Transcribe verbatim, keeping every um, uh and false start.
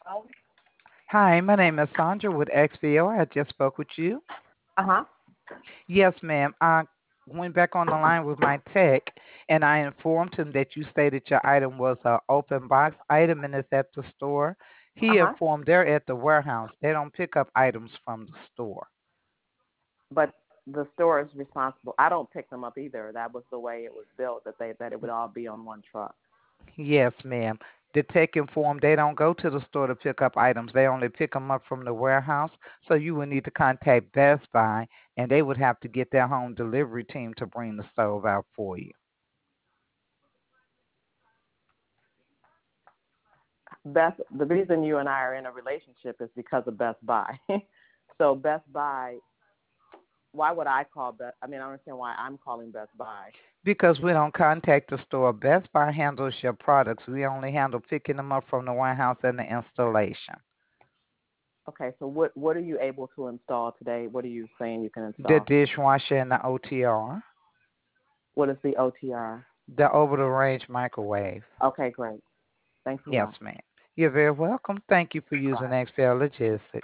Hi, my name is Sandra with X V O. I just spoke with you. Uh huh. Yes, ma'am. I went back on the line with my tech and I informed him that you stated your item was a open box item and it's at the store. Uh He huh. informed they're at the warehouse. They don't pick up items from the store. But the store is responsible. I don't pick them up either. That was the way it was built. That they that it would all be on one truck. Yes, ma'am. The tech informed they don't go to the store to pick up items. They only pick them up from the warehouse. So you would need to contact Best Buy and they would have to get their home delivery team to bring the stove out for you. Best. The reason you and I are in a relationship is because of Best Buy. So Best Buy. Why would I call Best? I mean, I don't understand why I'm calling Best Buy. Because we don't contact the store. Best Buy handles your products. We only handle picking them up from the warehouse and the installation. Okay. So what what are you able to install today? What are you saying you can The install? dishwasher and the O T R, What is the O T R? the over the range microwave. Okay, great. Thanks a Yes, lot. ma'am. You're very welcome. Thank you for using Bye. X P L Logistics.